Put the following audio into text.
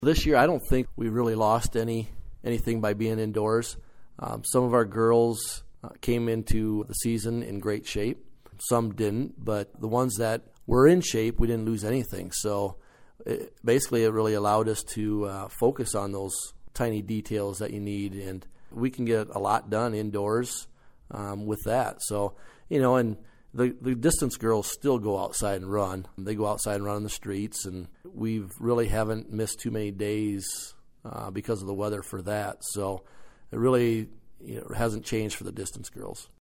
This year, I don't think we really lost anything by being indoors. Some of our girls came into the season in great shape. Some didn't, but the ones that were in shape, we didn't lose anything. So it really allowed us to focus on those tiny details that you need, and we can get a lot done indoors with that. So, and the distance girls still go outside and run. They go outside and run on the streets, and we really haven't missed too many days because of the weather for that. So it really hasn't changed for the distance girls.